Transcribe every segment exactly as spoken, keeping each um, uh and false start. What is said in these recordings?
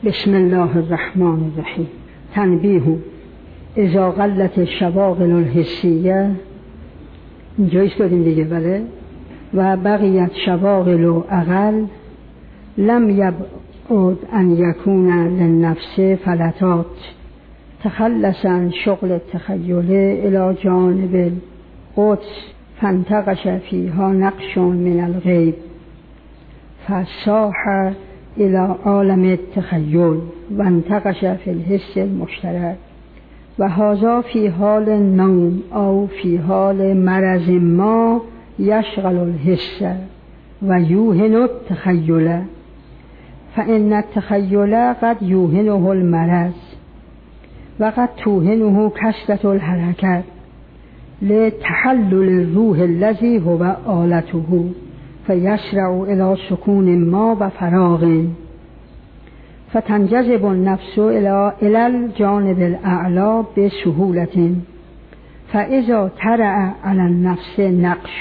بسم الله الرحمن الرحیم. تنبیه: اذا قلت شواغل الحسیه، اینجا ایستادیم دیگه، بله، و بقیت شواغل و اقل، لم یبعد ان یکون للنفس فلتات تخلص عن شغل التخیل الى جانب القدس فانتقش فیها نقش من الغیب فصاح الى عالم التخیل وانتقش فی الحس المشترک و هذا فی حال النوم او فی حال مرض ما یشغل الحس و یوهن التخیل فإن التخیل قد یوهنه المرض و قد توهنه کثرة الحرکت لتحلل الروح الذي هو آلته فیسرع الى سکون ما و فراغ فتنجذب النفس الى الجانب الاعلى بسهولة فاذا طرأ على النفس نقش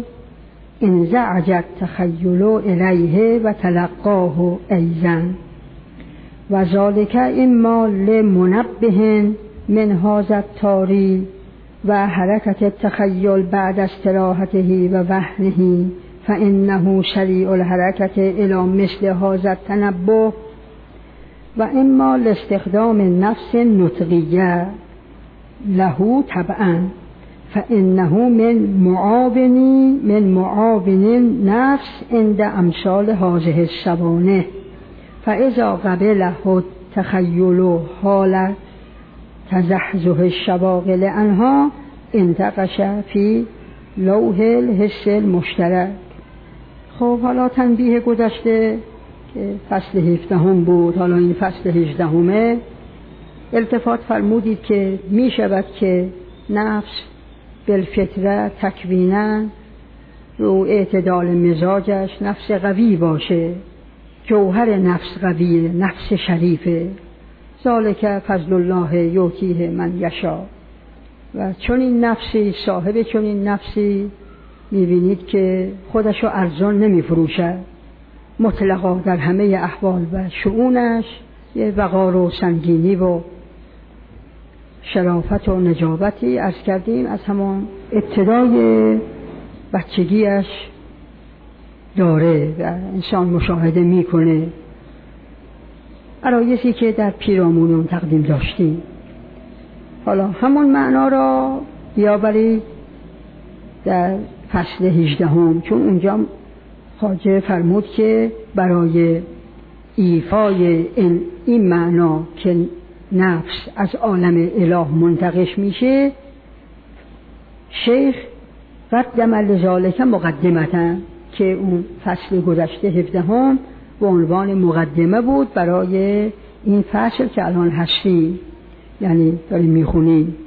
انزعج التخیل الیه و تلقاه ایضا و ذلك اما لمنبه من هذا التاریل و حرکت التخیل بعد استراحته و وهنه فإنه سریع الحرکت الی مثل هذا التنبه و اما لاستخدام النفس النطقیه له طبعا فإنه من معاونی من معاون نفس عند امثال هذه السوانح فإذا قبله التخیل حال تزحزح الشواغل عنها انتقش فی لوح الحس المشترک. خب حالا تنبیه گذشته که فصل هفدهم بود، حالا این فصل هجدهمه. التفات فرمودید که می شود که نفس بالفطره تکوینا رو اعتدال مزاجش نفس قوی باشه، جوهر نفس قویه، نفس شریفه، ذالک فضل الله یؤتیه من یشاء. و چون این نفسی صاحب چون این نفسی میبینید که خودشو ارزان نمیفروشد، مطلقا در همه احوال و شؤونش یه وقار و سنگینی و شرافت و نجابتی از کردیم از همان ابتدای بچگیش داره و انسان مشاهده میکنه. عرایزی که در پیرامون تقدیم داشتیم، حالا همون معنا را بیاورید در فصل هجدهم، چون اونجا خواجه فرمود که برای ایفای این, این معنا که نفس از عالم اله منتقش میشه، شیخ قدم لذالک مقدمتا، که اون فصل گذشته هفدهم به عنوان مقدمه بود برای این فصل که الان هستیم، یعنی داریم میخونیم.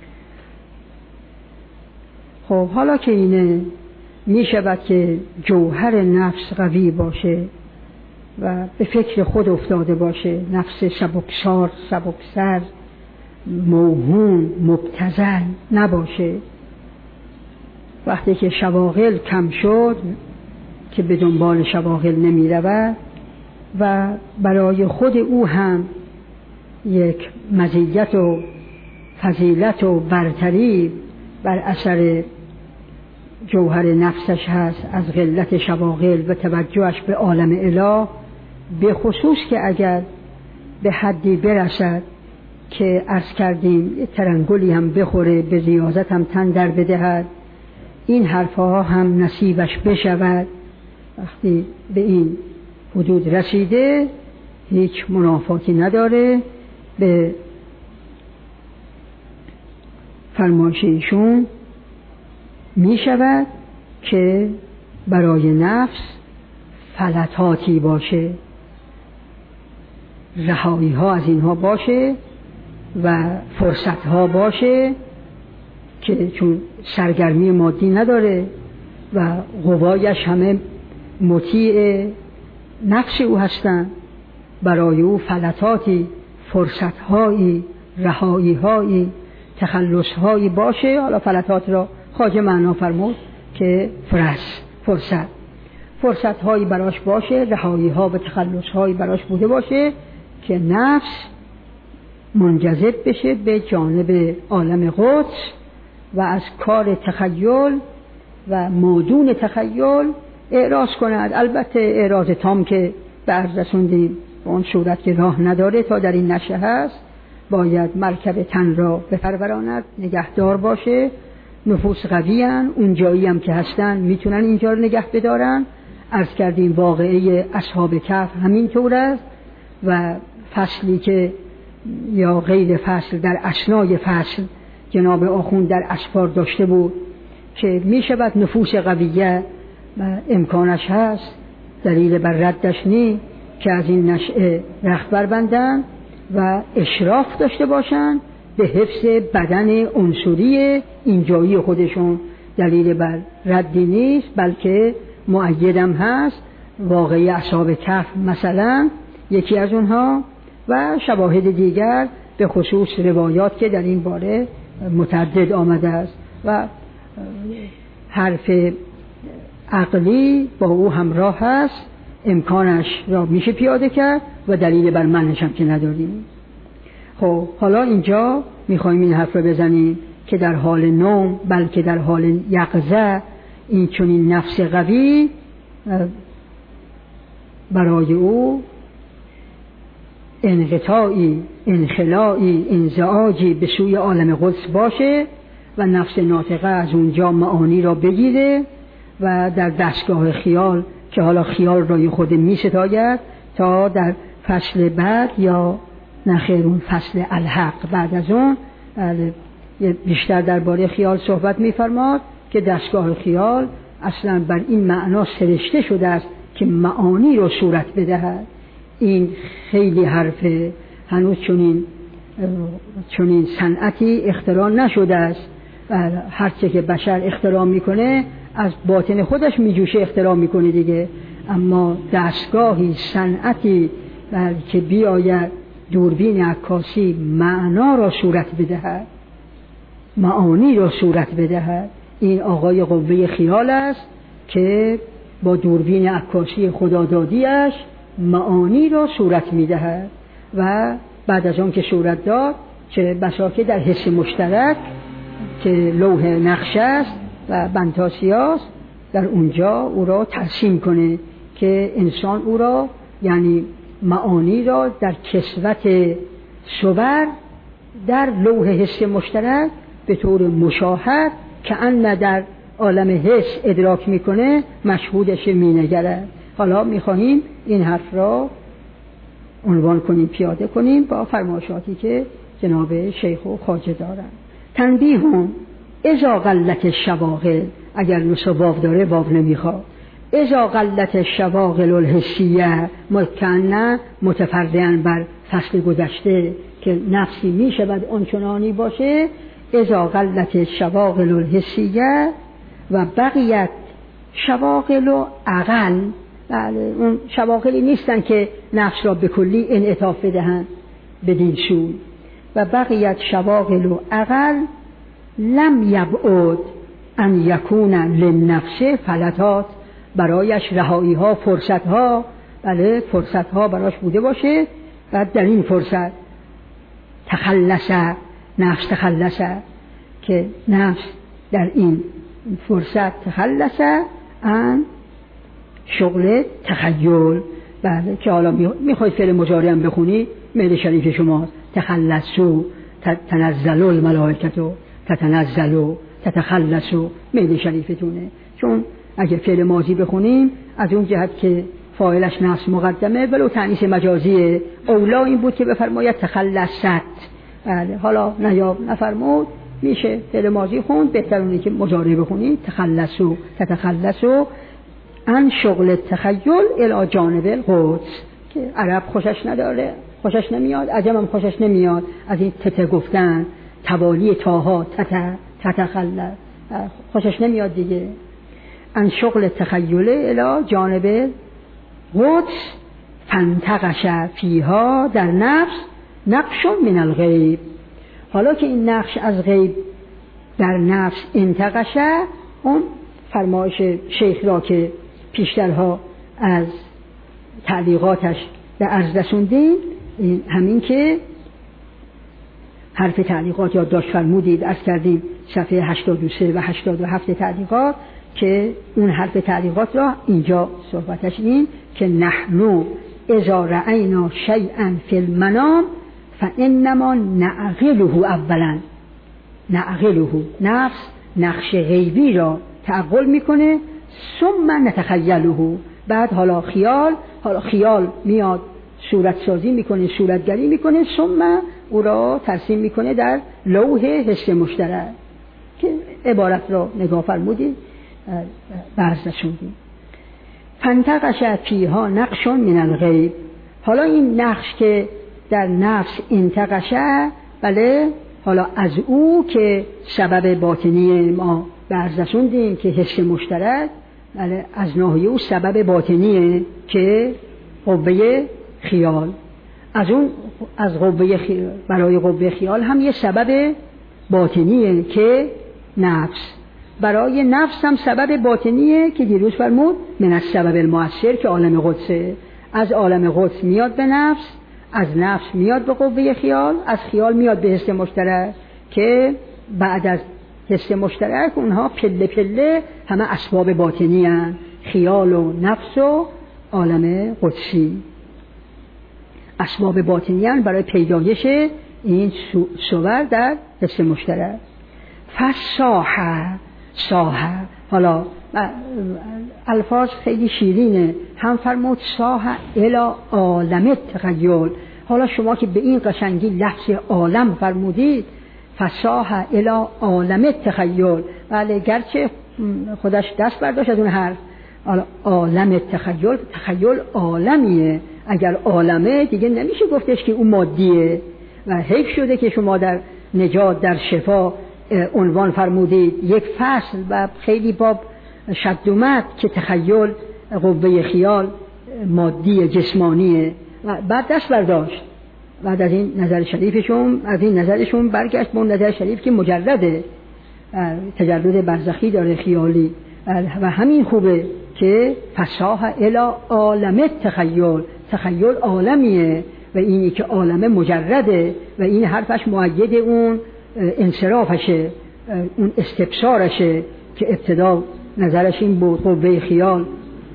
خب حالا که اینه می شود که جوهر نفس قوی باشه و به فکر خود افتاده باشه، نفس سبکسار سبکسر موهوم مبتذل نباشه. وقتی که شواغل کم شد که به دنبال شواغل نمی رود و برای خود او هم یک مزیت و فضیلت و برتری بر اثر جوهر نفسش هست از قلت شواغل و توجهش به عالم اله، به خصوص که اگر به حدی برسد که عرض کردیم یه ترنگلی هم بخوره، به ریاضت هم تن در بدهد، این حرفها هم نصیبش بشود. وقتی به این حدود رسیده هیچ منافاتی نداره به فرمایش ایشون، می شود که برای نفس فلتاتی باشه، رهایی ها از اینها باشه و فرصت ها باشه که چون سرگرمی مادی نداره و قوایش همه مطیع نفس او هستن، برای او فلتاتی، فرصت هایی، رهایی هایی، تخلص هایی باشه. حالا فلتات را خواجه معنا فرمود که فرص فرصت فرصت هایی براش باشه، رهایی ها و تخلص هایی براش بوده باشه که نفس منجذب بشه به جانب عالم قدس و از کار تخیل و مادون تخیل اعراض کند. البته اعراض تام که به عرض رسوندیم به اون صورت که راه نداره تا در این نشه هست، باید مرکب تن را بپروراند، نگهدار باشه. نفوس قوی هن، اون جایی هم که هستن میتونن اینجا رو نگه بدارن. عرض کردیم واقعه اصحاب کهف همین طور است و فصلی که یا غیر فصل در اثنای فصل جناب آخوند در اسفار داشته بود که میشود نفوس قویه و امکانش هست، دلیل بر ردش نی که از این نشأه رخت بربندن و اشراف داشته باشن به حفظ بدن عنصری اینجایی خودشون. دلیل بر ردی نیست بلکه مؤیدم هست. واقعی اصحاب کهف مثلا یکی از اونها و شواهد دیگر به خصوص روایات که در این باره متعدد آمده است و حرف عقلی با او همراه هست، امکانش را میشه پیاده کرد و دلیل بر منش هم که نداریم. خب حالا اینجا میخوایم این حرف رو بزنیم که در حال نوم بلکه در حال یقظه این چنین نفس قوی برای او انقطاعی، انخلاعی، انزعاجی به سوی عالم قدس باشه و نفس ناطقه از اونجا معانی را بگیره و در دستگاه خیال که حالا خیال رای خود می ستاید تا در فصل بعد یا نخیر اون فصل الحق بعد از اون بیشتر درباره خیال صحبت می فرماد که دستگاه خیال اصلا بر این معنا سرشته شده است که معانی را صورت بدهد. این خیلی حرفه، هنوز چنین چنین صنعتی اختراع نشده است. هرچه که بشر اختراع میکنه از باطن خودش میجوشه اختراع میکنه دیگه، اما دستگاهی صنعتی که بیاید دوربین عکاسی معنا را صورت بدهد، معانی را صورت بدهد، این آقای قوه خیال است که با دوربین عکاسی خدادادیش معانی را صورت میدهد و بعد از اون که صورت داد چه بسا که در حس مشترک که لوح نقش است و بنتاسیاست در اونجا او را ترسیم کنه که انسان او را یعنی معانی را در کسوت صور در لوح حس مشترک به طور مشاهد که ان در عالم حس ادراک میکنه مشهودش مینگرد. حالا میخواهیم این حرف را عنوان کنیم، پیاده کنیم با فرمایشاتی که جناب شیخ و خواجه دارند. تنبیه هم اذا قلت شواغل، اگر نصف واو داره واو نمیخواد، اذا قلت شواغل الحسیه مکنه متفرعاً بر فصل گذشته که نفسی میشود آنچنانی باشه، اذا قلت شواغل الحسیه و بقیت شواغل و اقل. بله اون شواغلی نیستن که نفس را به کلی انعطاف بدهند بدین سوی. و بقیت شواغل و اقل لم یبعد ان یکون للنفس فلتات، برایش رهایی ها، فرصت ها، بله فرصت ها براش بوده باشه و در این فرصت تخلص نفس تخلص که نفس در این فرصت تخلص ان شغل تخیل. بله که حالا میخواید فعل مضارع هم بخونی میل شریف شما تخلصو تنزل الملائکتو تتنزلو تتخلصو میل شریفتونه، چون اگه فعل ماضی بخونیم از اون جهت که فاعلش نفس مقدمه ولو تأنیث مجازی اولا این بود که بفرماید تخلصت. بله حالا نیاب نفرمود میشه فعل ماضی خوند، بهترونه که مضارع بخونید تخلصو تتخلصو ان شغل تخیل الی جانب القدس که عرب خوشش نداره، خوشش نمیاد، عجم هم خوشش نمیاد از این تته گفتن، توالی تاها تته تتخلص خوشش نمیاد دیگه. ان شغل تخیل الی جانب قدس فانتقش فیها در نفس نقش من الغیب. حالا که این نقش از غیب در نفس انتقشه، اون فرمایش شیخ را که پیشترها از تعلیقاتش به عرض رسوندیم همین که حرف تعلیقات یادداشت فرمودید، عرض کردیم صفحه هشتاد و سه و هشتاد و هفت تعلیقات که اون حرف تعلیقات را اینجا صحبتش این که نحنو اذا رأینا شیئا فی المنام فانما نعقله اولا. نعقله، نفس نقش غیبی را تعقل میکنه، ثم نتخیله، بعد حالا خیال حالا خیال میاد صورت سازی میکنه، صورتگری میکنه، ثم او را ترسیم میکنه در لوح حس مشترک که عبارت را نگاه فرمودید برز رسوندیم. فانتقش فیها نقش من الغیب. حالا این نقش که در نفس انتقشه، بله، حالا از او که سبب باطنی ما برز رسوندیم که حس مشترک، بله، از ناحیه او سبب باطنیه که قوه خیال، از اون از قوه خیال برای قوه خیال هم یه سبب باطنیه که نفس، برای نفس هم سبب باطنیه که دیروز فرمود من از سبب المؤثر که عالم قدسه، از عالم قدس میاد به نفس، از نفس میاد به قوه خیال، از خیال میاد به حس مشترک که بعد از حس مشترک اونها پله پله همه اسباب باطنی هن، خیال و نفس و عالم قدسی اسباب باطنی هن برای پیدایش این صور در حس مشترک. فصاحه صاحه، حالا الفاظ خیلی شیرینه، هم فرمود صاحه الی عالم تخیل. حالا شما که به این قشنگی لفظ عالم فرمودید، فصاحه الی عالم تخیل، بله، گرچه خودش دست برداشت از اون حرف، عالم تخیل، تخیل عالمیه، اگر عالمه دیگه نمیشه گفتش که اون مادیه. و حیف شده که شما در نجات در شفا عنوان فرمودید یک فصل و خیلی باب شدومت که تخیل قوه خیال مادی جسمانیه، و بعد دست برداشت، بعد از این نظر شریفشون از این نظرشون برگشت به اون نظر شریف که مجرده، تجرد برزخی داره خیالی، و همین خوبه که فصاحه الی عالم تخیل، تخیل عالمیه و اینی که عالم مجرده و این حرفش مؤید اون انصرافشه، اون استبصارشه که ابتدا نظرش این بود قوه خیال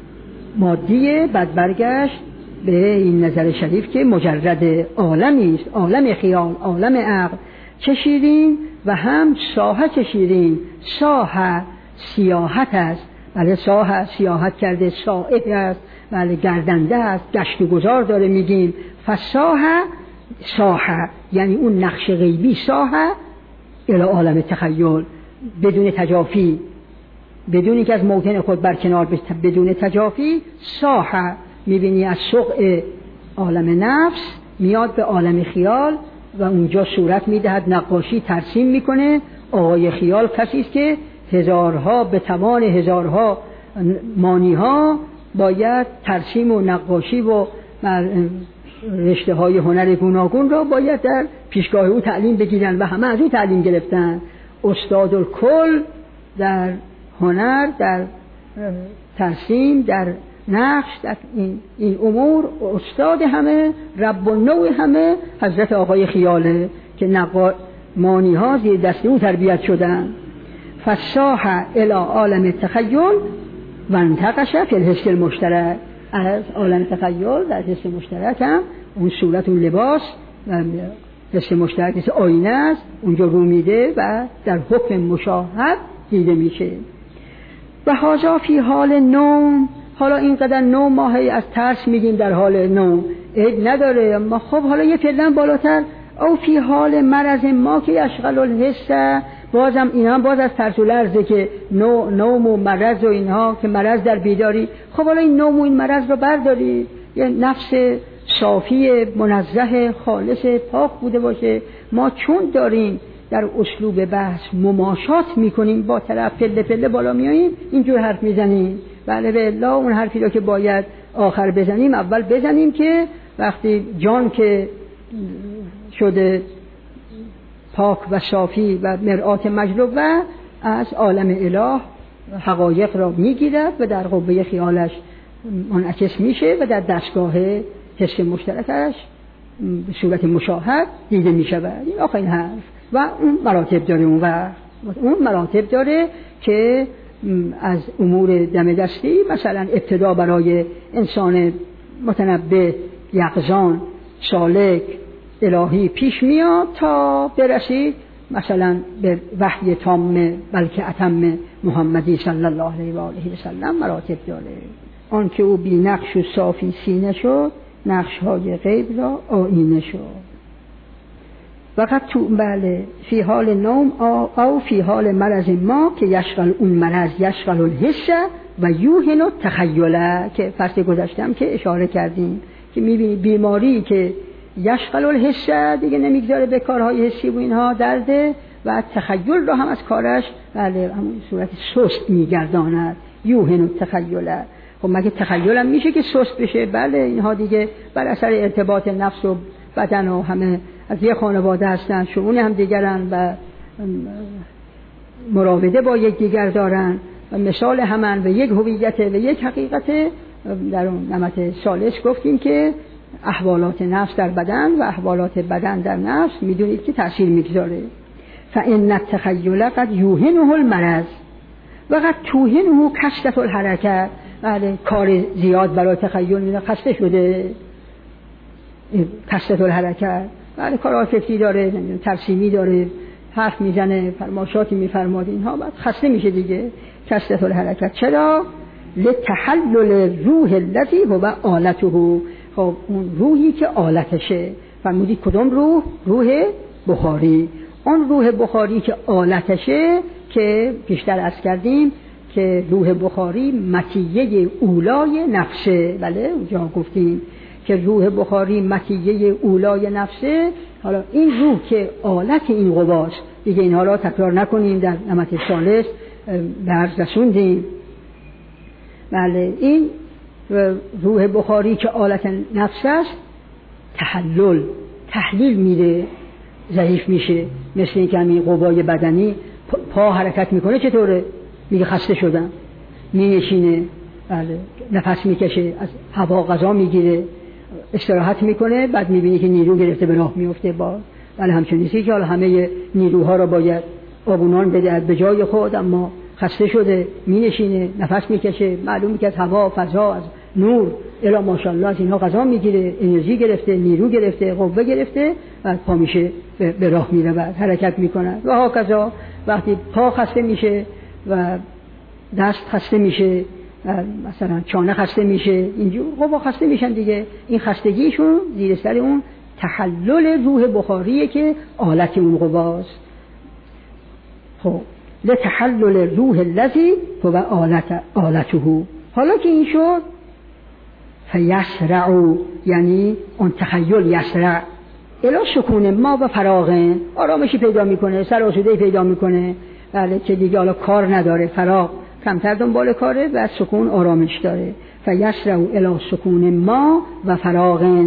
مادیه، بعد برگشت به این نظر شریف که مجرد عالمی است، عالم خیال، عالم عقل. چشیدیم و هم ساحه چشیدیم، ساحه سیاحت است، بله، ساحه سیاحت کرده، سائح است، بله، گردنده است، گشت و گذار داره میگیم. فساحه ساحه یعنی اون نقش غیبی ساحه الی عالم تخیل، بدون تجافی، بدون که از موطن خود برکنار بشه، بدون تجافی ساحه میبینی از سقع عالم نفس میاد به عالم خیال و اونجا صورت میدهد، نقاشی ترسیم میکنه. آقای خیال کسی است که هزارها به توان هزارها مانیها باید ترسیم و نقاشی و رشته های هنر گوناگون را باید در پیشگاه او تعلیم بگیرن و همه از او تعلیم گرفتن. استاد الکل در هنر، در ترسیم، در نقش، در این, این امور استاد همه، رب النوع همه حضرت آقای خیاله که نقا مانی ها زیر دست او تربیت شدن. فصاحه الی عالم تخیل و انتقش فی الحس المشترک، از عالم تخیل در حس مشترک هم اون صورت، اون لباس و حس مشترک مثل آینه است، اونجا رو میده و در حکم مشاهد دیده میشه. و هذا فی حال نوم، حالا اینقدر نوم ما هی از ترس میگیم در حال نوم، عیب نداره، اما خب حالا یه فعلا بالاتر، او فی حال مرض ما که یشغل الحس، بازم این هم باز از ترس و لرزه که نو نوم و مرض و اینها که مرض در بیداری. خب حالا این نوم و این مرض رو برداری، یه نفس صافی منزه خالص پاک بوده باشه. ما چون داریم در اسلوب بحث مماشات میکنیم با طرف، پله پله بالا میاییم اینجور حرف میزنیم، بله به الله اون حرفی رو که باید آخر بزنیم اول بزنیم که وقتی جان که شده پاک و صافی و مرآت مجلوب و از عالم اله حقایق را میگیرد و در قوه خیالش منعکس میشه و در دستگاه حس مشترکش به صورت مشاهد دیده می شود. این آخرین حرف. و اون مراتب داره، اون و اون مراتب داره که از امور دم دستی مثلا ابتدا برای انسان متنبه، یقظان، سالک، الهی پیش میاد تا برسید مثلا به وحی تام بلکه اتم محمدی صلی الله علیه و آله و سلم مراتب داره. آن که او بی نقش و صافی سینه شد، نقش های غیب را آینه شد. وقت تو بله فی حال نوم او فی حال مرض ما که یشغل اون مرض یشغل الحس و یوهن التخیل، که فصل گذاشتم که اشاره کردیم که میبینی بیماری که یشغل الحس دیگه نمیگذاره به کارهای حسی و اینها درده و تخیل را هم از کارش بله همون صورت سست میگرداند. یوهن التخیل، خب مگه تخیل هم میشه که سست بشه؟ بله اینها دیگه بر اثر ارتباط نفس و بدن و همه از یه خانواده هستن، شؤون هم دیگرن و مراوده با یک دیگر دارن و مثال همن و یک هویت و یک حقیقت. در اون نمط ثالث گفتیم که احوالات نفس در بدن و احوالات بدن در نفس میدونید که تأثیر میگذاره. فإن التخیل قد یوهنه المرض و قد توهنه کثرة الحرکت. بله کار زیاد برای تخیل میده، خسته شده کثرة الحرکت. بله کارهای فکری داره، ترسیمی داره، حرف میزنه، فرمایشاتی میفرماد، اینها بعد خسته میشه دیگه. کثرة الحرکت چرا؟ لتحلل روح الذی هو آلته. خب اون روحی که آلتشه، فرمودید کدوم روح؟ روح بخاری. اون روح بخاری که آلتشه که بیشتر عرض کردیم که روح بخاری مطیه اولای نفسه. بله اونجا گفتیم که روح بخاری مطیه اولای نفسه. حالا این روح که آلت این قواست دیگه، اینها را تکرار نکنیم، در نمط ثالث درس رسوندیم. بله این روح بخاری که آلت نفس است تحلل تحلیل میده، ضعیف میشه. مثل این که همین قوای بدنی پا حرکت میکنه چطوره؟ میگه خسته شدم، مینشینه، بله نفس میکشه، از هوا غذا میگیره، استراحت میکنه، بعد میبینی که نیرو گرفته به راه میفته. با بله همچون نیستی که حالا همه نیروها را باید آبونان بده به جای خود، اما خسته شده، مینشینه، نفس میکشه، معلومه که از هوا، فضا، از نور الا ماشاءالله از اینها غذا میگیره، انرژی گرفته، نیرو گرفته، قوه گرفته، بعد پا میشه به راه میره و حرکت میکنه. و هاکذا وقتی پا خسته میشه و دست خسته میشه، مثلا چانه خسته میشه، اینجور قوا خسته میشن دیگه. این خستگیشون زیر سر اون تحلل روح بخاریه که آلت اون قواست. خب لتحلل روح الذی هو آلت آلته. حالا که این شد فیسرع، یعنی اون تخیل یسرع الی سکون ما و فراغ، آرامشی پیدا میکنه، سرآسوده‌ای پیدا میکنه، بله که دیگه حالا کار نداره، فراغ کمتر دنبال کاره و سکون آرامش داره. فیسرع الی سکون ما و فراغ.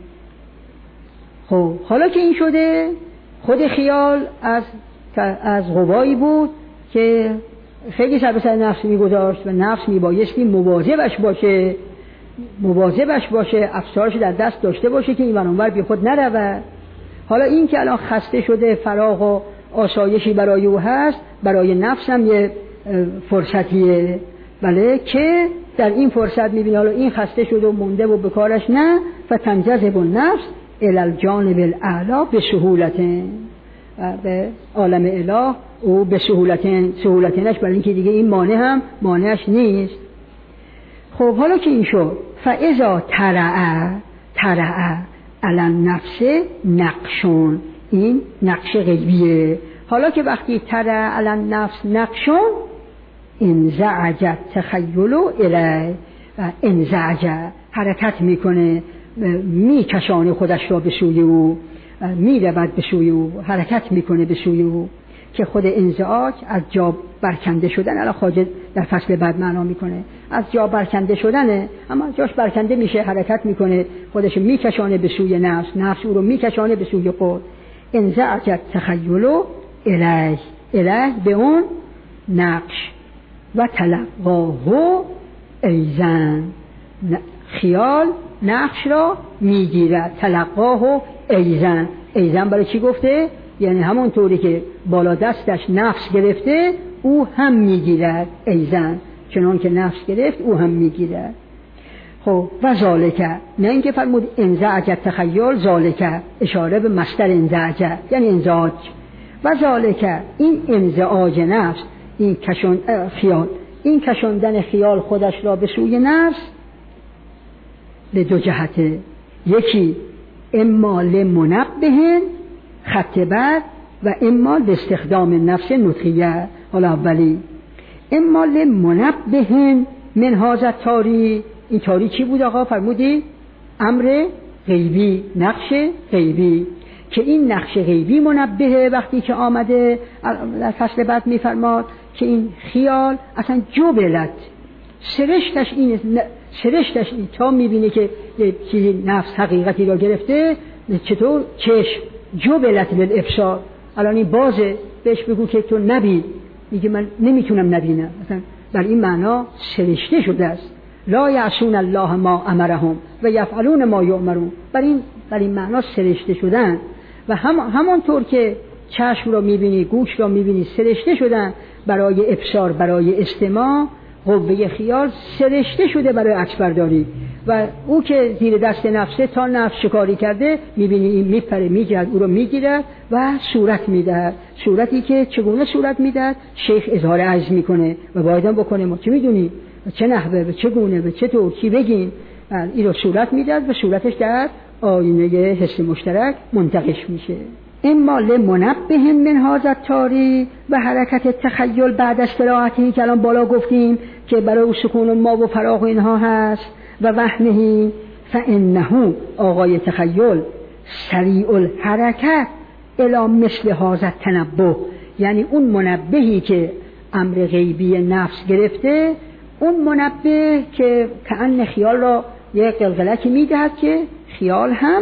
خب حالا که این شده، خود خیال از از قوایی بود که خیلی سر به سر نفس میگذاشت و نفس میبایستی مواظبش باشه، مواظبش باشه، افسارش در دست داشته باشه که این ور بی خود نرود. حالا این که الان خسته شده، فراغ و آسایشی برای او هست، برای نفس هم یه فرصتیه، بله که در این فرصت میبینه حالا این خسته شده و مونده و بکارش نه، فتنجذب النفس الی الجانب الاعلی به سهولت، به عالم اله او به سهولت، سهولتنش برای اینکه دیگه این مانع هم مانعش نیست. خب حالا که این شد فاذا ترعه ترعه علی النفس نقشون، این نقش غیبیه. حالا که وقتی ترعه علی النفس نقشون انزعج تخیل الی، انزعج حرکت میکنه، میکشانه خودش را به سوی او، میرود به سوی او، حرکت میکنه به سوی او، که خود انزعاج از جا برکنده شدن، الان خواجه در فصل بعد معنا میکنه از جا برکنده شدنه، اما جاش برکنده میشه، حرکت میکنه، خودش میکشانه به سوی نفس، نفس او رو میکشانه به سوی خود. انزعج تخیل الیه، الیه به اون نقش و تلقاه ایزن، خیال نقش را میگیرد. تلقاه و ایزن، ایزن برای چی گفته؟ یعنی همون طوری که بالا دستش نفس گرفته او هم میگیرد. ایزن چنان که نفس گرفت او هم میگیرد. خب و ذالکه، نه اینکه فرمود انزعج تخیل، ذالکه اشاره به مصدر انزعج یعنی انزعاج. و ذالکه این انزعاج نفس، این کشون خیال، این کشوندن خیال خودش را به سوی نفس به دو جهته. یکی اما لمنبه خط بعد و اما لاستخدام نفس نطقیه. حالا اولی اما لمنبه من هذا التاری، این تاری چی بود آقا؟ فرمودی امر غیبی، نقش غیبی، که این نقش غیبی منبه وقتی که آمده در فصل بعد میفرماد که این خیال اصلا جبلت سرشتش این سرشتش این تا میبینه که یه چیزی نفس حقیقتی را گرفته، چطور چشم جبلت للابصار، الان این بازه بهش بگو که تو نبین، میگه من نمیتونم نبینم، مثلا بر این معنا سرشته شده است. لا یعصون الله ما امرهم و یفعلون ما یؤمرون، بر این بر این معنا سرشته شدن. و هم همانطور که چشم را میبینی، گوش را میبینی سرشته شدن برای ابصار، برای استماع، قوه خیال سرشته شده برای عکس برداری. و او که زیر دست نفسه تا نفس شکاری کرده، میبینی این میپره میجد، او رو میگیره و صورت میده. صورتی که چگونه صورت میده؟ شیخ اظهار عجز میکنه و بایدن بکنه ما چه میدونی چه نحوه، به چگونه، به چه طور، چی بگیم. این رو صورت میده و صورتش در آینه حس مشترک منتقش میشه. اما لمنبه من هذا التاری و حرکت تخیل بعد از قرائتی که الان بالا گفتیم که برای سکون ما و فراغ و اینها هست و وهمه فانه آقای تخیل سریع الحرکت الی مثل هذا التنبه، یعنی اون منبهی که امر غیبی نفس گرفته، اون منبه که کأن خیال را یک قلقلکی میدهد که خیال هم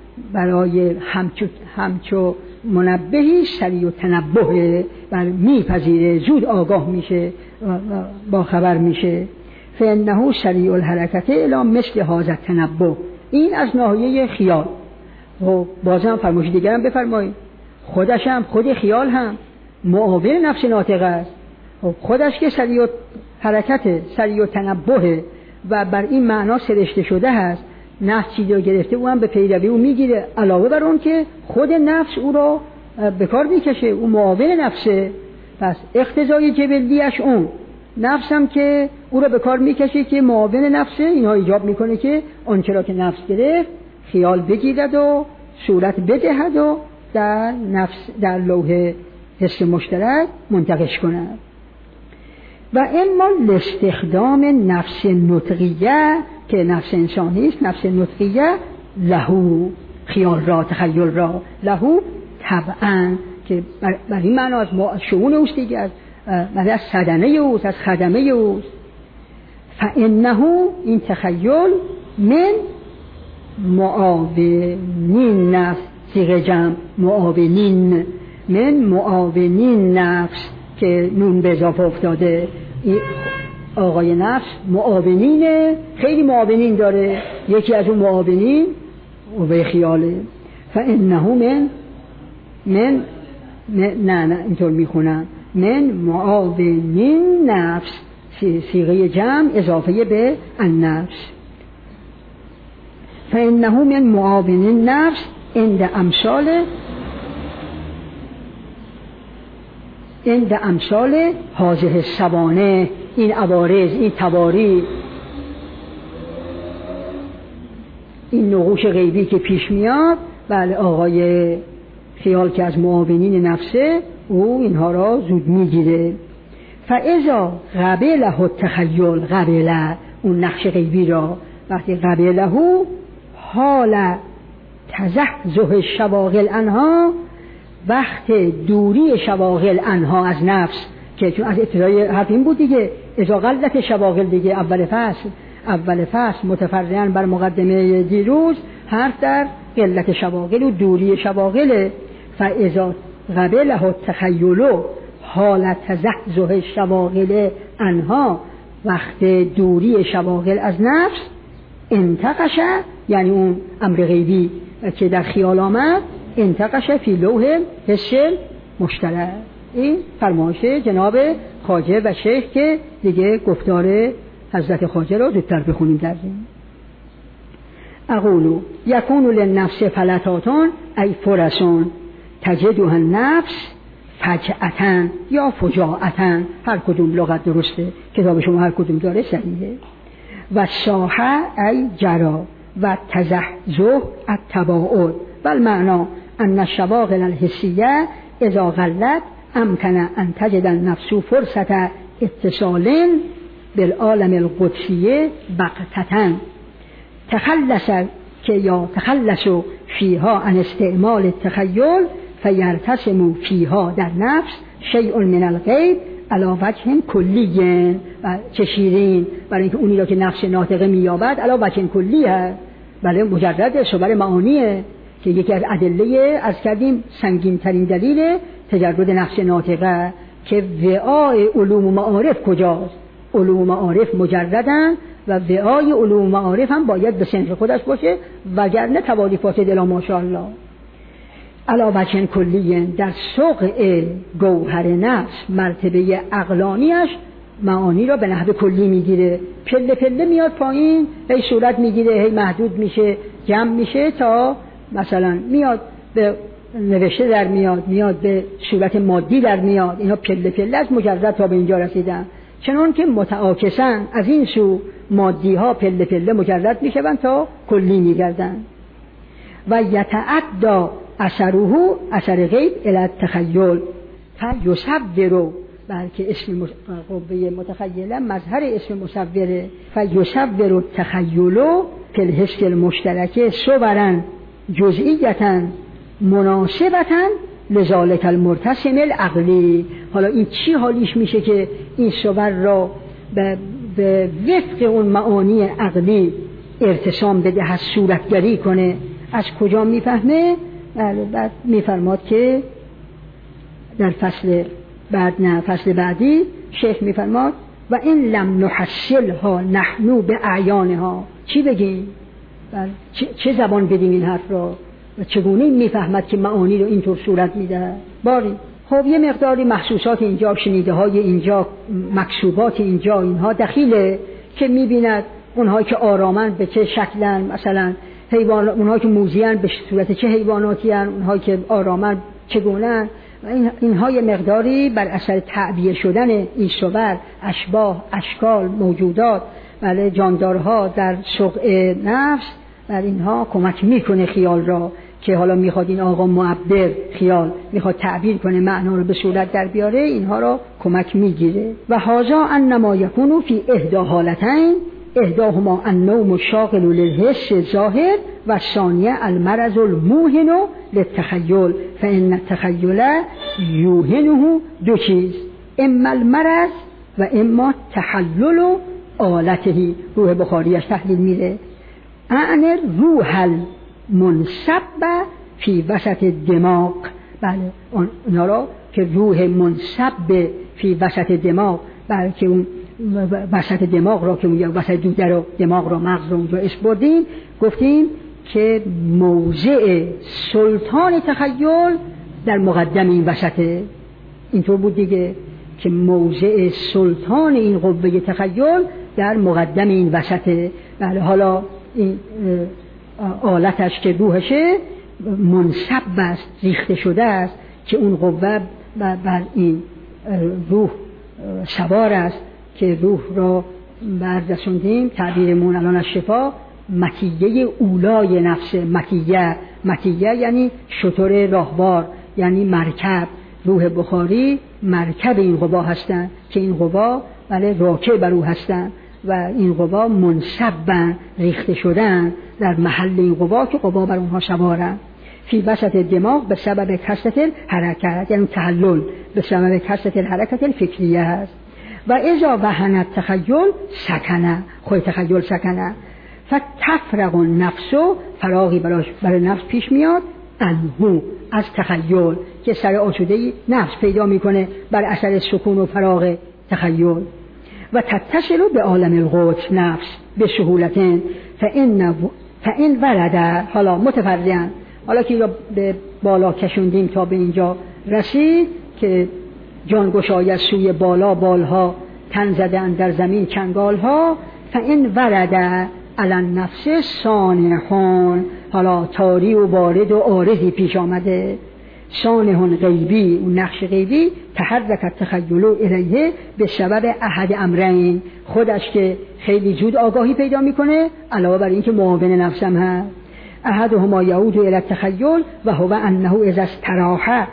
برای همچو, همچو منبهی سریع و تنبه بر میپذیره، زود آگاه میشه و با خبر میشه. فانه سریع الحرکت الی مثل هذا التنبه، این از ناحیه خیال. و بازم فرمایش دیگرم بفرمایید، خودش هم خود خیال هم معاون نفس ناطق است. خودش که سریع حرکت، سریع و تنبه و بر این معنا سرشته شده هست، نفس چیزی رو گرفته او هم به پیروی او میگیره، علاوه بر اون که خود نفس او رو به کار میکشه، او معاون نفسه. پس اقتضای جبلیش اون نفس هم که او رو به کار میکشه که معاون نفسه، اینها ایجاب میکنه که آنچه را که نفس گرفت خیال بگیرد و صورت بدهد و در نفس در لوح حس مشترک منتقش کند. و اما لاستخدام نفس نطقیه که نفس انسانی است، نفس نطقیه لهو، خیال را، تخیل را، لهو طبعا که بر, بر این معنا از شؤون اوست دیگه، از از صدمه اوست، از خدمه اوست. فانه این تخیل من معاونین نفس، صیغه جمع معاونین، من معاونین نفس که نون به اضافه افتاده. آقای نفس معاونینه، خیلی معاونین داره، یکی از اون معاونین قوه خیاله. فانه من من نه نه اینطور میخونم من معاونین نفس، صیغه جمع اضافه به النفس. فانه من معاونین نفس عند امثال عند امثال هذه السوانح، این عوارض، این تواری، این نقوش غیبی که پیش میاد. بله آقای خیال که از معاونین نفسه، او اینها را زود میگیره. فاذا قبله التخیل، قبله اون نقش غیبی را، وقتی قبله حال تزحزح الشواغل عنها، وقت دوری شواغل عنها از نفس، که چون از ابتدای حرف این بود دیگه، اذا قلت شواغل دیگه، اول فصل اول فصل متفرعاً بر مقدمه دیروز حرف در قلت شواغل و دوری شواغل. فاذا قبله التخیل حالت تزحزح الشواغل عنها، وقت دوری شواغل از نفس، انتقش یعنی اون امر غیبی که در خیال آمد، انتقش فی لوح حس مشترک. این فرمایش جناب خواجه و شیخ که دیگه گفتار حضرت خواجه رو زودتر بخونیم در زمین. اقولو یکونو للنفس فلتاتون ای فرسون تجدها النفس فجأتن یا فجاعتن، هر کدوم لغت درسته، کتاب شما هر کدوم داره صحیحه. و شاحه ای جرا و تزحزح التباعد و المعنی ان الشواغل الحسیه اذا غلت امکن ان تجد النفس فرصت اتصال بالعالم القدسیه بغتة تخلص که یا تخلص فیها عن استعمال التخیل فیرتسم فیها در نفس شیء من الغیب علی وجه کلی. و چه شیرین برای اینکه اونی را که نفس ناطقه مییابد علی وجه کلی هست، بله مجرد صور معانیه که یکی از ادله از کردیم سنگین ترین دلیل تجرد نفس ناطقه که وعای علوم و معارف کجاست. علوم و معارف مجردن و وعای علوم و معارف هم باید به صنف خودش باشه، وگرنه توالیفات دلا ماشاءالله علی وجه کلی. در سوق گوهر نفس مرتبه عقلانیش معانی را به نحو کلی میگیره، پله پله میاد پایین، هی صورت میگیره، هی محدود میشه، جمع میشه تا مثلا میاد به نوشته در میاد، میاد به صورت مادی در میاد. اینا پله پله از مجرد تا به اینجا رسیدن، چنان که متعاکسن از این سو مادی ها پله پله مجرد میشوند تا کلی میگردن. و یتعدی اثره اثر غیب الی التخیل فیصور، بلکه اسم قوه متخیله مظهر اسم مصوره، فیصور التخیل فی الحس المشترک صورا جزئیتا مناسبتا لذالک المرتسم العقلی. حالا این چی حالیش میشه که این صور را به, به وفق اون معانی عقلی ارتسام بده، از صورتگری کنه. از کجا میفهمه؟ بعد میفرماد که در فصل بعد نه فصل بعدی شیخ میفرماد و این لم نحصلها نحنو به اعیانها. چی بگیم؟ چه, چه زبان بدیم این حرف را و چگونه میفهمد که معانی رو اینطور صورت میده؟ باری خب یه مقداری محسوسات اینجا، شنیده های اینجا، مکسوبات اینجا، اینها دخیله که میبیند اونهایی که آرامند به چه شکلن، مثلا حیوان، اونهایی که موذیان به صورت چه حیواناتی هستند، اونهایی که آرامند چگونه. این اینها یه مقداری بر اثر تعبیه شدن این صور، اشباح، اشکال، موجودات، بله جاندارها در سوق نفس، بر اینها کمک میکنه خیال را که حالا میخواد این آقا معبر خیال میخواد تعبیر کنه، معنا رو به صورت در بیاره، اینها را کمک میگیره. و هذا انما یکون فی احدى حالتین، احداهما النوم الشاغل للحس ظاهر و الثانیه المرض الموهن للتخیل فان التخیل یوهنه دو چیز، اما المرض و اما تحلل آلته. روح بخاریش تحلیل میره اعنی روح المنصب فی وسط دماغ. بله اونا را که روح منصب فی وسط دماغ، بلکه اون وسط دماغ را که میگه وسط دوده را، دماغ را، مغز را اونجا اسم بردیم، گفتیم که موضع سلطان تخیل در مقدم این وسطه. اینطور بود دیگه که موضع سلطان این قوه تخیل در مقدم این وسطه. بله حالا این آلتش که روحشه منصب است، ریخته شده است که اون قوه بر این روح سوار است که روح را بردسوندیم. تعبیرمون الان از شفا متیه اولای نفس، متیه متیه یعنی شتر راهوار، یعنی مرکب. روح بخاری مرکب این قوا هستند که این قوا بله راکب بر او هستند و این قوا منصبن، ریخته شدن در محل این قوا که قوا بر اونها سوارن. فی وسط دماغ به سبب کثرت حرکت، یعنی تحلل به سبب کثرت حرکت الفکریه است. و اذا وهن تخیل سکنه، خود تخیل سکنه فتفرغ النفس، فراغی براش برای نفس پیش میاد، انهو از تخیل که سر آسودگی نفس پیدا میکنه بر اثر سکون و فراغ تخیل. و تتصل به عالم القدس نفس به سهولتن فإن فإن ورد، حالا متفرعاً، حالا که را به بالا کشوندیم تا به اینجا رسید که جانگشای سوی بالا بالها، تن زدن در زمین چنگالها. فإن ورد علی النفس صانحون، حالا تاری و وارد و عارضی پیش آمده. صانحون غیبی، اون نقش غیبی، تحرک التخیل الیه به سبب احد امرین، خودش که خیلی زود آگاهی پیدا میکنه، علاوه بر اینکه معاون نفسم هست. احدهما یعود الی التخیل و هو انه اذا استراح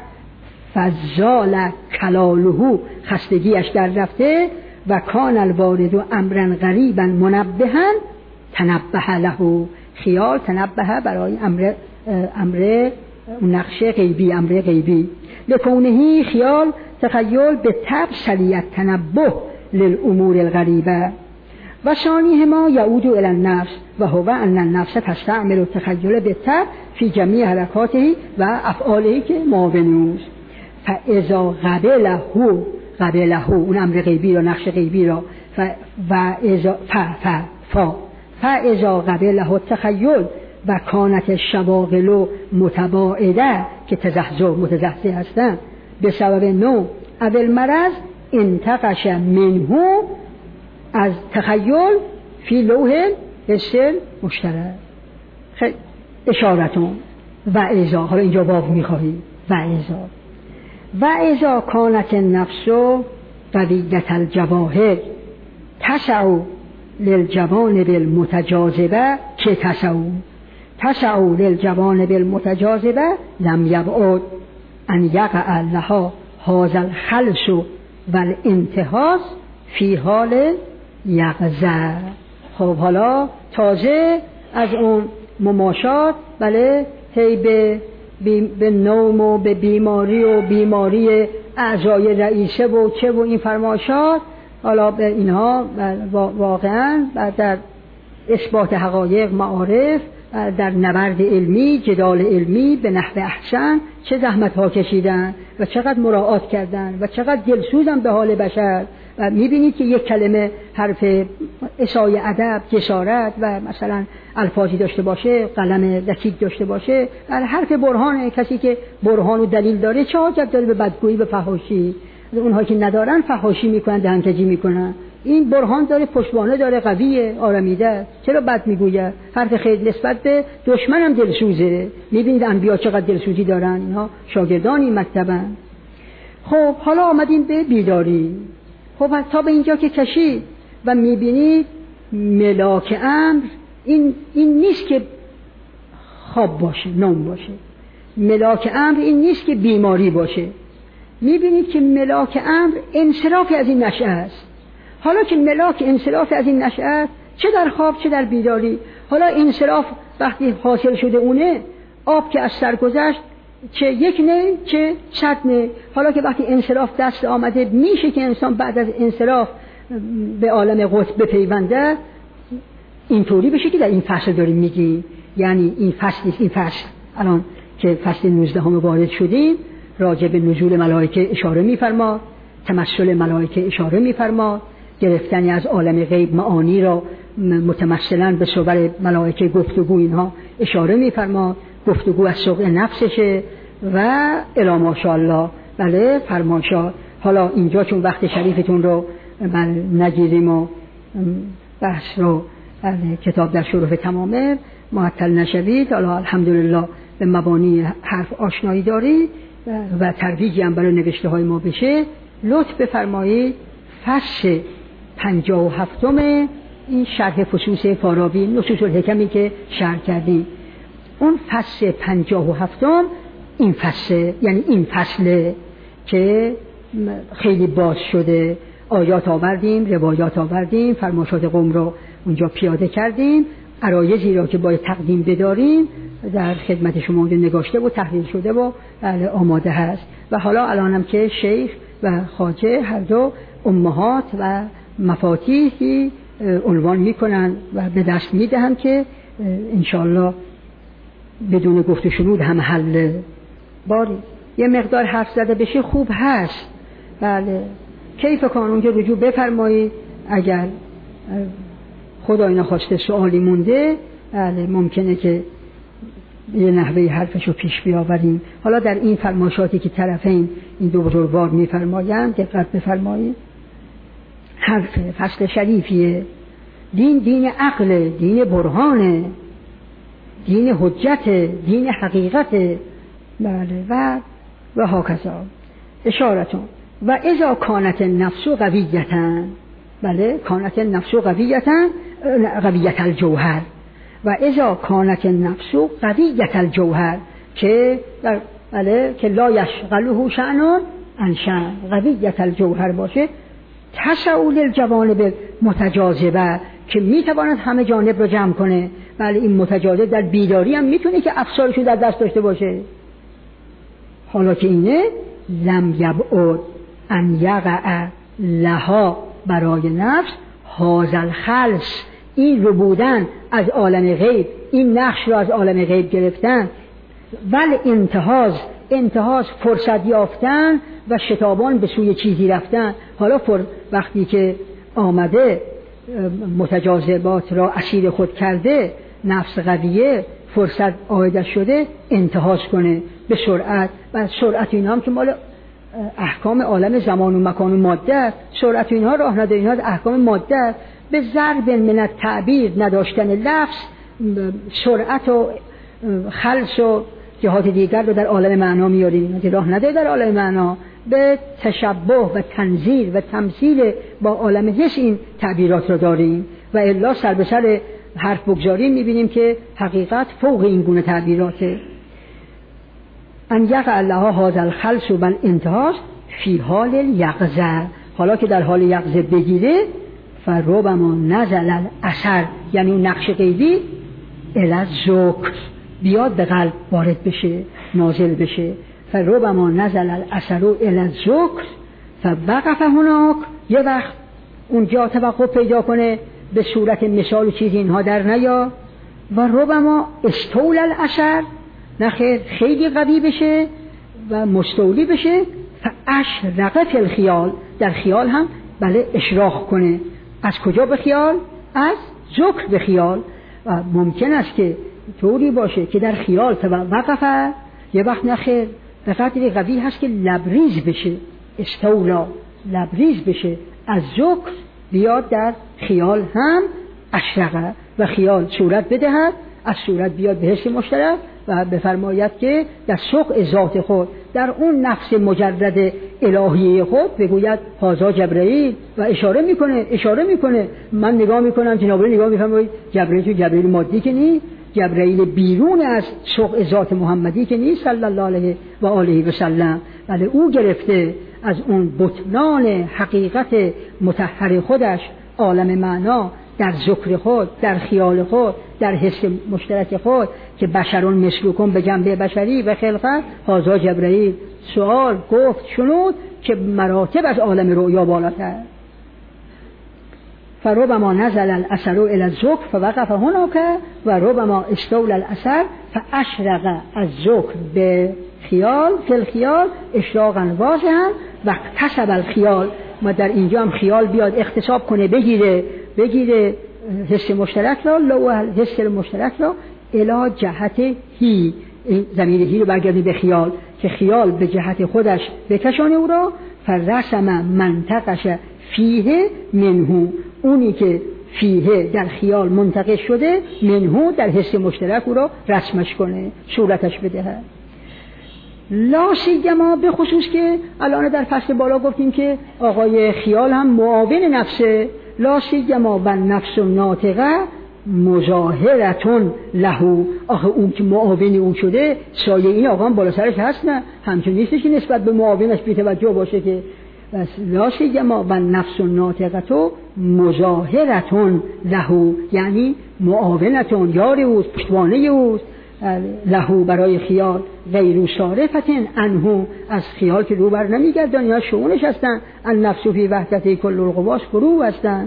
فزال کلاله، خستگیش در رفته. و کان الوارد امرا غریبا منبها تنبه له، خیال تنبه برای امر امر نقش غیبی، امر غیبی. لکونه خیال تخیل به طبع سلیت تنبه للامور الغریبه. و ثانیهما یعود الی النفس و هو ان النفس تستعمل التخیل به طبع فی جمیع حرکاته و افعاله که معاون است. فاذا قبله قبله، اون امر غیبی را، نقش غیبی را، و اذا ف ف فا فاذا قبله التخیل و کانت الشواغل متباعده، که تزحزح متزحزح هستند به سبب نوع اول مرض، انتقش منه از تخیل فی لوح حسن مشترک. خیلی اشارتون و اذا، حالا اینجا واو میخواهی و اذا و اذا کانت النفس قویة الجواهر تسع للجوانب المتجاذبه، که تسع تسع للجوانب المتجاذبه لم یبعد ان یقع لها هذا الخلص والانتهاز فی حال یقظه. خب حالا تازه از اون مماشات، بله، هی به به نوم و به بیماری و بیماری اعضای رئیسه و چه و این فرمایشات، حالا به اینها واقعا در اثبات حقایق، معارف، در نبرد علمی، جدال علمی به نحو احسن چه زحمت ها کشیدن و چقدر مراعات کردن و چقدر دلسوزن به حال بشر. و میبینید که یک کلمه حرف عصای ادب، جسارت و مثلا الفاظی داشته باشه، قلم دقیق داشته باشه، حرف برهانه. کسی که برهان و دلیل داره چه حاجت داره به بدگویی و فحاشی؟ اونها که ندارن فحاشی میکنن، دهنکجی میکنن. این برهان داره، پشتوانه داره، قویه، آرامیده، چرا بد میگوید؟ حرف خیر نسبت به دشمنم دلسوزه. میبینید انبیا چقدر دلسوزی دارن، اینها شاگردان این مکتبن. خب حالا آمدیم به بیداری. خب تا به اینجا که کشید و میبینید ملاک امر این این نیست که خواب باشه، نوم باشه. ملاک امر این نیست که بیماری باشه. میبینید که ملاک امر انصراف از این نشأه است. حالا که ملاک انصراف از این نشأه است، چه در خواب چه در بیداری، حالا انصراف وقتی حاصل شده اونه، آب که از سر گذشت، چه یک نه چه صد نه. حالا که وقتی انصراف دست آمده، میشه که انسان بعد از انصراف به عالم قطب بپیونده. اینطوری بشه که در این فصل داریم میگیم، یعنی این فصل این فصل الان که فصل نوزده هم وارد شدیم، راجع به نزول ملائکه اشاره میفرما، تمثل ملائکه اشاره میفرما، گرفتنی از عالم غیب معانی را متمثلا به صور ملائکه گفتگو اینها اشاره میفرما، گفتگو از سوق نفسشه و الی ماشاءالله. بله فرماشا. حالا اینجا چون وقت شریفتون رو نگیریم و بحث رو کتاب در شروع تمامه معطل نشوید، حالا الحمدلله به مبانی حرف آشنایی دارید و ترویجی هم برای نوشته های ما بشه، لطف بفرمایید فصل پنجاه و هفتم این شرح فصوص فارابی، نصوص الحکمی که شرح کردیم، اون فصل پنجاه و هفتم این فصل، یعنی این فصل که خیلی باز شده، آیات آوردیم، روایات آوردیم، فرمایشات قوم رو اونجا پیاده کردیم، عرایضی را که باید تقدیم بداریم در خدمت شما نگاشته و تحلیل شده و آماده هست. و حالا الانم که شیخ و خواجه هر دو امهات و مفاتیحی عنوان میکنن و به دست میدهن که انشاءالله بدون گفت و شنود هم حل باری یه مقدار حرف زده بشه خوب هست. بله کیف کانون که رجوع بفرمایید اگر خدای نخواسته سوالی مونده، بله ممکنه که یه نحوه حرفشو پیش بیاوریم. حالا در این فرمایشاتی که طرفین این دو بزرگوار میفرمایند دقت بفرمایید. حرف فصل شریفیه. دین دین عقل، دین برهانه، دین حجت، دین حقیقت. بله و و هاکذا. اشارتون و اذا کانت النفس قویتن، بله کانت النفس قویتن قویت الجوهر، و اذا کانت النفس قویت الجوهر که بله که لا یشغله شأن عن شأن، قویت الجوهر باشه، تسعول الجوانب متجاذبه که میتواند همه جانب رو جمع کنه. بله این متجاذب در بیداری هم میتونه که افسارش رو در دست داشته باشه. حالا که اینه لم یبعد ان یقع لها برای نفس هذا الخلص، این رو بودن از عالم غیب، این نقش رو از عالم غیب گرفتن، ول انتهاز، انتهاز فرصت یافتن و شتابان به سوی چیزی رفتن. حالا وقتی که آمده متجاذبات را اسیر خود کرده، نفس قویه، فرصت آیده شده انتهاز کنه به سرعت. و سرعت اینا هم که مال احکام عالم زمان و مکان و ماده، سرعت اینها راه نده، اینها احکام ماده. به ضرب من التعبیر، نداشتن لفظ، سرعت و خلص و جهات دیگر رو در عالم معنا میاریم که راه نده در عالم معنا. به تشبه و تنظیر و تمثیل با عالم حس این تعبیرات رو داریم، و الا سر به سر حرف بگذاریم میبینیم که حقیقت فوق این گونه تعبیراته. ان یقع لها هذا الخلص و بل انتهاز فی حال الیقظه، حالا که در حال یقظه بگیره، فربما نزل الاثر، یعنی نقش غیبی الی الذکر بیاد به قلب وارد بشه، نازل بشه. فربما نزل الاثر الی الذکر فوقف هناک، یه وقت اونجا توقف پیدا کنه به صورت مثال چیزی اینها در نیا. و ربما استول الاثر، نخیر خیلی قوی بشه و مستولی بشه. فاشرق فی الخیال، در خیال هم بله اشراق کنه. از کجا به خیال؟ از ذکر به خیال. و ممکن است که طوری باشه که در خیال توقفه، یه وقت نخیر به قدری قوی هست که لبریز بشه، استولا لبریز بشه، از ذکر بیاد در خیال هم اشرقه و خیال صورت بدهد، از صورت بیاد به حس مشترک و بفرماید که در سوق ذات خود، در اون نفس مجرد الهیه خود بگوید هذا جبرئیل، و اشاره میکنه اشاره میکنه من نگاه میکنم، جناب نگاه میفرمایید جبرئیل تو جبرئیل مادی که نیست، جبرئیل بیرون از سوق ذات محمدی که نیست صلی الله علیه و آله و سلم. بله او گرفته از اون بطنان حقیقت مطهر خودش، عالم معنا، در ذکر خود، در خیال خود، در حس مشترک خود که بشرون مثلکم به جنبه بشری و خلقت هذا جبرئیل. سوال گفت شنود که مراتب از عالم رؤیا بالاتر. فربما نزل الاثر الى الذکر فوقف هناك و ربما استول الاثر فاشرق الذکر به خیال فی الخیال اشراقا واضحا و اکتسب الخیال. ما در اینجا هم خیال بیاد اختصاب کنه، بگیره بگیره حس مشترک را، لو حس مشترک را الی جهت هی، ضمیر هی رو برگردی به خیال که خیال به جهت خودش بکشانه او را. فرسم منطقش فیه منهو، اونی که فیه در خیال منتقش شده، منهو در حس مشترک او را رسمش کنه، صورتش بدهد. لا سیما به خصوص که الان در فصل بالا گفتیم که آقای خیال هم معاون نفسه. لا سیما و نفس ناطقه مظاهرتون لهو، آخه اون که معاون اون شده سایه این آقا هم بالا سرش هست، نه همچون نیستش که نسبت به معاونش بی توجه باشه که. بس لا سیما و نفس ناطقه تو مظاهرتون لهو، یعنی معاونتون، یار اوست، پشتوانه اوست، لهو برای خیال، غیر صارفتن عنه، از خیال که رو بر نمیگردن، یا شؤونش هستن. النفس فی وحدت کل القواس فرو هستن.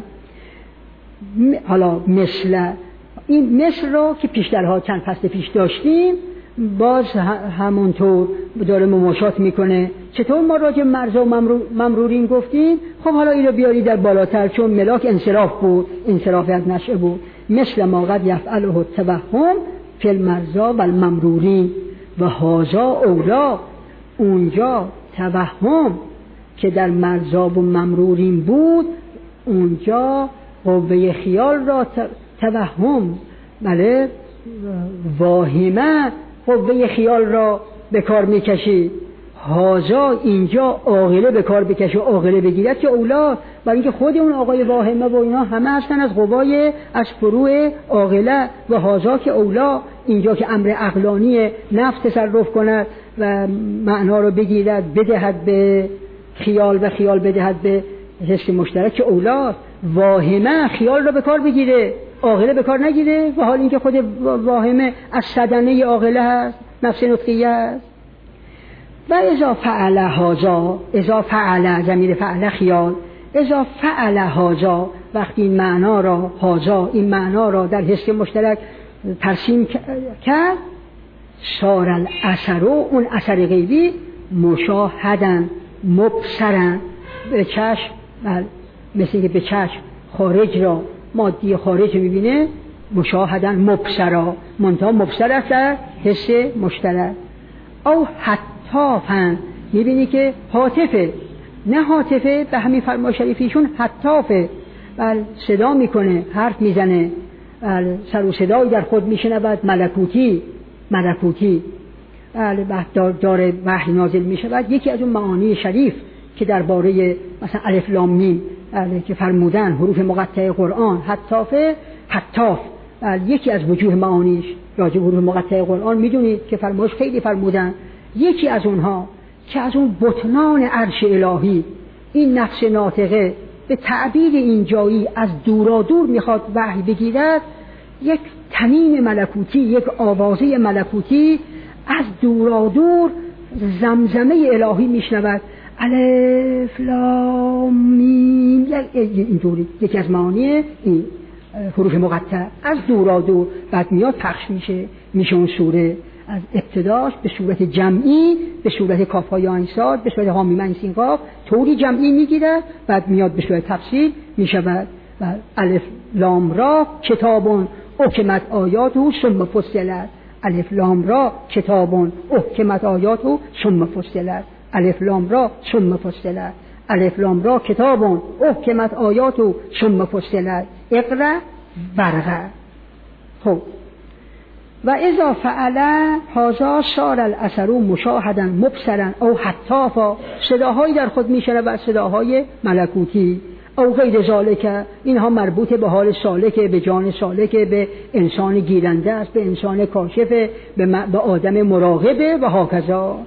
حالا مثل این مثل رو که پیشترها چند فصل پیش داشتیم، باز همونطور داره مماشات میکنه. چطور ما راجع مرزا و ممرورین گفتیم؟ خب حالا اینو بیاری در بالاتر، چون ملاک انصراف بود، انصراف از نشأه بود. مثل ما قد یفعله التوهم فی المرزا و الممرورین و هازا اولا. اونجا توهم که در مرزا و ممرورین بود، اونجا قوه خیال را توهم، بله، واهمه قوه خیال را به کار میکشید. هازا اینجا عاقله به کار بکشه، عاقله بگیرد که اولا، برای اینکه خود اون آقای واهمه و اینا همه هستن از قوای از فروع عاقله. و هازا که اولا، اینجا که امر عقلانی نفس تصرف کند و معنا رو بگیرد بدهد به خیال و خیال بدهد به حس مشترک، که اولا واهمه خیال رو به کار بگیره، عاقله به کار نگیره. و حال اینکه خود واهمه از صدنه عاقله هست، نفس نطقیه هست. و اذا فعل هازا، اذا فعل ضمیر فعل خیال، اذا فعل هازا، وقتی این معنا را هازا این معنا را در حس مشترک ترسیم کرد، صار الاثر، اون اثر غیبی، مشاهدن مبصرن، به چشم، مثل که به چشم خارج را، مادی خارج میبینه، مشاهدن مبصرا، منتها مبصر است در حس مشترک. او حتافن، میبینی که حاطفه، نه حاطفه به همین فرمان شریفیشون، حتافه، بل صدا میکنه، حرف میزنه، بل سر و صدایی در خود میشنود، ملکوتی ملکوتی بله دار داره وحی نازل میشود. یکی از اون معانی شریف که درباره مثلا الف لام میم بله که فرمودن حروف مقطعه قرآن حتافه، حتاف بله یکی از وجوه معانیش راجع به حروف مقطعه قرآن میدونید که فرمایش خیلی فرمودن. یکی از اونها که از اون بطنان عرش الهی این نفس ناطقه به تعبیر اینجایی از دورا دور میخواد وحی بگیرد، یک تنین ملکوتی، یک آوازه ملکوتی از دورا دور زمزمه الهی میشنود، الف لام میم، اینطوری یکی از معانی این حروف مقطع از دورا دور بعد میاد پخش میشه میشه اون سوره از ابتداش به صورت جمعی، به صورت کاف‌های آنساد، به صورت حامیم عین سین قاف طوری جمعی میگیره، بعد میاد به صورت تفصیل میشود. و الف لام را کتابون احکمت آیاته ثم فصلت، الف لام را کتابون احکمت آیاته ثم فصلت، الف لام را ثم فصلت، الف لام را کتابون احکمت آیاته ثم فصلت، اقرأ ورقه. خب و اذا فعل هذا صار الاثر مشاهدا مبصرا او حتافا، صداهایی در خود میشنود، صداهای ملکوتی. او غیر ذالک، اینها مربوط به حال سالکه، به جان سالکه، به انسان گیرنده است، به انسان کاشفه، به, م... به آدم مراقبه و هاکذا.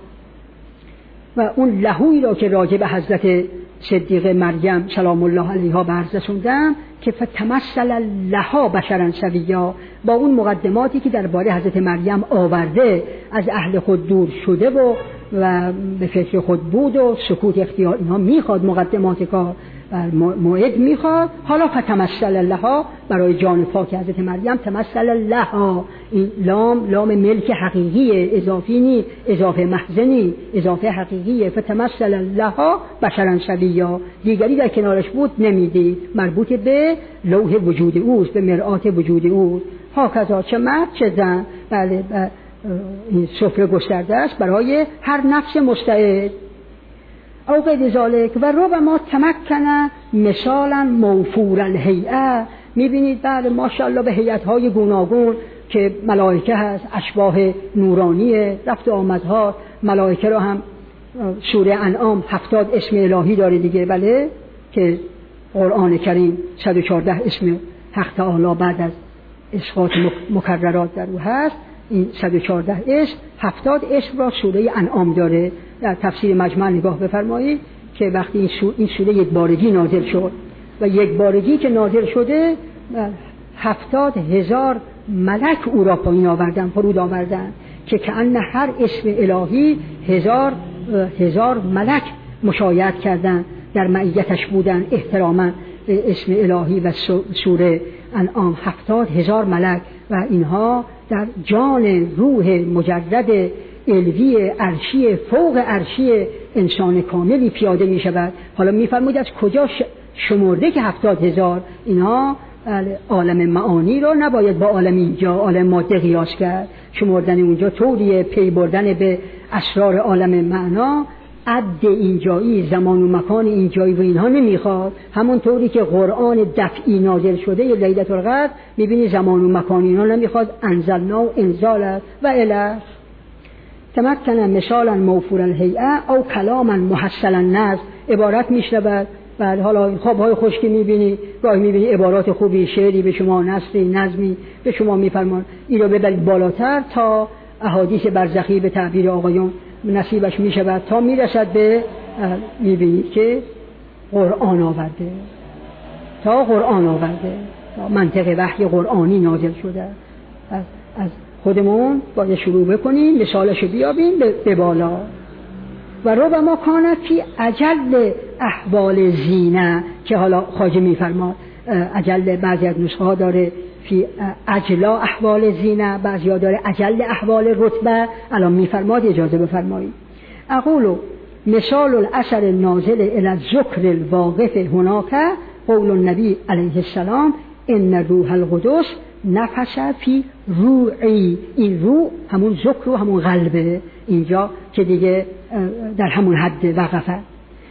و اون لهویی را که راجع به حضرت صدیقه مریم سلام الله علیها برز رسوندم که فتمثل لها بشرا سویا، با اون مقدماتی که درباره حضرت مریم آورده، از اهل خود دور شده و و به فکر خود بود و سکوت اختیار، اینها میخواد مقدمات کار و موعد میخواد. حالا فتمثل لها برای جان پاک حضرت مریم، تمثل لها، این لام لام ملک حقیقیه، اضافی نی، اضافه محضنی، اضافه حقیقیه. فتمثل لها بشرا سویا، دیگری در کنارش بود نمیدید، مربوط به لوح وجود اوست، به مرآت وجود اوست. هاکذا چه مرد چه زن، بله این سفره گسترده است برای هر نفس مستعد. او غیر ذالک و ربما تمکن مثالا موفور الهیئه، میبینید بله ماشاءالله به هیئت‌های گوناگون که ملائکه هست، اشباح نورانیه، رفت و آمدها ملائکه را هم سوره انعام هفتاد اسم الهی داره دیگه، بله که قرآن کریم صد و چهارده اسم حق تعالی بعد از اسقاط مکررات در او هست. این صد و چهارده اسم، هفتاد اسم را سوره انعام داره. در تفسیر مجمع نگاه بفرمایید که وقتی این سوره, این سوره یک بارگی نازل شد و یک بارگی که نازل شده هفتاد هزار ملک او را پایین آوردن، فرود آوردن که کأن هر اسم الهی هزار هزار ملک مشایعت کردن، در معیتش بودن احتراما اسم الهی و سوره. انعام هفتاد هزار ملک و اینها در جان روح مجرد علوی عرشی فوق عرشی انسان کاملی پیاده می شود. حالا می فرمود از کجا شمرده که هفتاد هزار؟ اینها عالم معانی رو نباید با عالم اینجا عالم ماده قیاس کرد. شمردن اونجا طوریه، پی بردن به اسرار عالم معنا عد اینجایی، زمان و مکان اینجایی و اینها نمیخواد. همون طوری که قرآن دفعی نازل شده یا لیلة القدر میبینی زمان و مکان اینها نمیخواد، انزلنا و انزال و اله تمکن مثالا موفور الهیئه او کلاما محصل النظم. عبارت میشنود بعد حالا خوابهای خشکی میبینی، گاهی میبینی عبارات خوبی، شعری به شما، نثری، نظمی به شما میفرمان. این رو ببرید بالاتر تا احادیث برزخی به تعبیر آقایون نصیبش میشود تا میرسد به میبینید که قرآن آورده، تا قرآن آورده، تا منطق وحی قرآنی نازل شده. از, از خودمون باید شروع بکنیم، مثالش بیابیم به بالا. و ربما کانت فی اجل احوال زینه، که حالا خواجه میفرماد اجل، بعضی از نسخه ها داره فی اجلا احوال زینه، بعضی ها داره اجل احوال رتبه. الان میفرماد اجازه بفرمایید. اقول مثال الاثر النازل الی الذکر الواقف هناک قول النبی علیه السلام ان روح القدس نفس فی روعی. این روح همون ذکر و همون قلبه اینجا که دیگه در همون حد وقفه.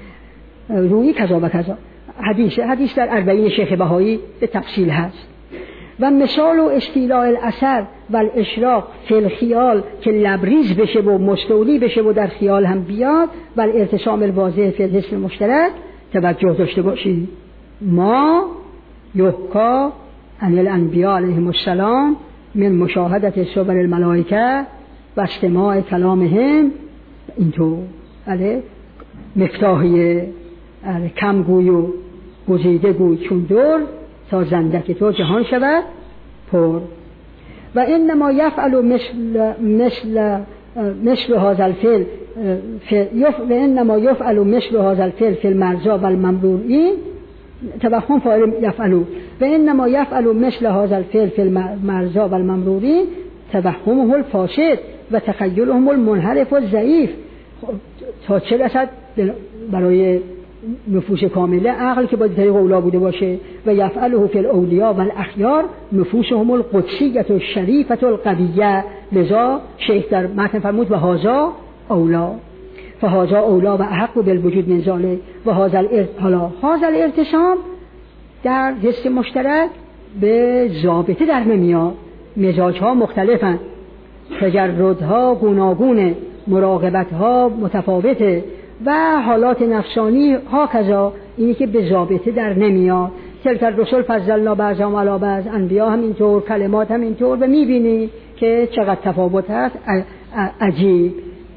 روحی کذا و کذا حدیث حدیث در اربعین شیخ بهایی به تفصیل هست. و مثال و استیلاء الاثر و الاشراق فی الخیال که لبریز بشه و مستولی بشه و در خیال هم بیاد، و الارتسام الواضح فی الحس المشترک. توجه داشته باشید ما یحکا عن الانبیاء علیهم السلام من مشاهدت صور الملائکه و استماع کلامهم. اینطور بله مفتاحی کمگوی و گزیده گوی چون دور تا زندک تو جهان شود پر. و انما یفعل مثل مثل مثل هذا الفعل و انما یفعل مثل هذا الفعل فی المرزا و الممرورین. توهم فاعل یفعلوا. و انما یفعل مثل هذا الفعل فی المرزا و الممرورین توهمه الفاسد و تخیلهم المنحرف و ضعیف. تا چه رسد برای نفوس کامله عقل که باید طریق اولا بوده باشه. و یفعله فی الاولیاء و الاخیار نفوسهم القدسیه الشریفه القویه. لذا شیخ در متن فرمود و هذا اولا، فهذا اولا و احق بالوجود من ذلک. و هذا حالا هذا الارتسام در حس مشترک به ضابطه در نمیاد. مزاجها مختلفن، تجردها گوناگونه، مراقبتها متفاوته و حالات نفسانی ها کذا. اینی که به ضابطه در نمیاد. تلک الرسل فضلنا بعضهم علی بعض، انبیا هم اینطور، کلمات هم اینطور. و میبینی که چقدر تفاوت هست. عجیب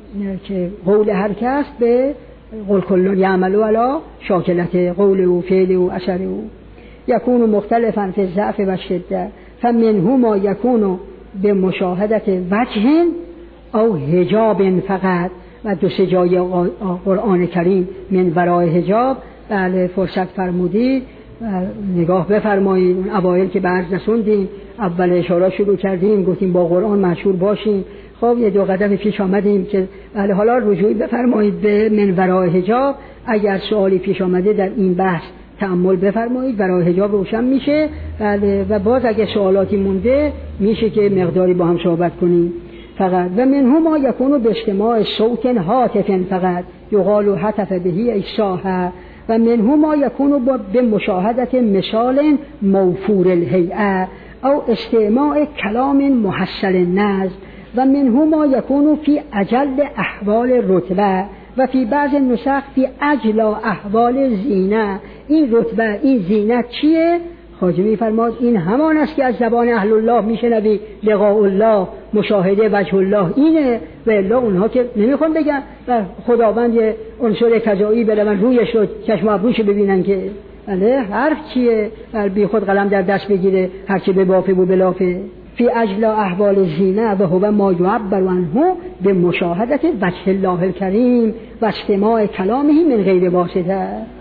که قول هر کس به قول کل یعمل علی شاکلته، قول و فعل و اثر او یکون مختلفا فی الضعف و الشده. فمنه ما یکون به مشاهدت وجه او حجاب فقط. و دو سه جای قرآن کریم من ورای حجاب بله فرصت فرمودی نگاه بفرمایید. اون اوایل که به عرض رسوندیم اول اشاره شروع کردیم گفتیم با قرآن مشهور باشیم. خب یه دو قدم پیش آمدیم که بله حالا رجوعی بفرمایید به من ورای حجاب. اگر سوالی پیش آمده در این بحث تأمل بفرمایید، ورای حجاب روشن میشه. بله و باز اگه سوالاتی مونده میشه که مقداری با هم صحبت کنیم فقط. و منه ما یکونو به اجتماع صوت هاتف فقط یقال هتف بهی ایساها. و منه ما یکونو به مشاهدت مثال موفور الهیئه او استماع کلام محصل النظم. و منه ما یکونو فی اجل احوال رتبه و فی بعض نسخ فی اجلا احوال زینه. این رتبه این زینت چیه؟ خواجه می‌فرماد این همان است که از زبان اهل الله میشنوی لقاء الله، مشاهده وجه الله اینه. و الا اونها که نمیخوان بگن و خداوند یه عنصر کذایی بره من رویش رو چشم ابروش ببینن که بله حرف چیه؟ بی خود قلم در دست بگیره هر چه به بافه و بلافه. فی اجلا احوال زینه و هو ما یعبر عنه به مشاهدت وجه الله الکریم و استماع کلامه من غیر واسطه.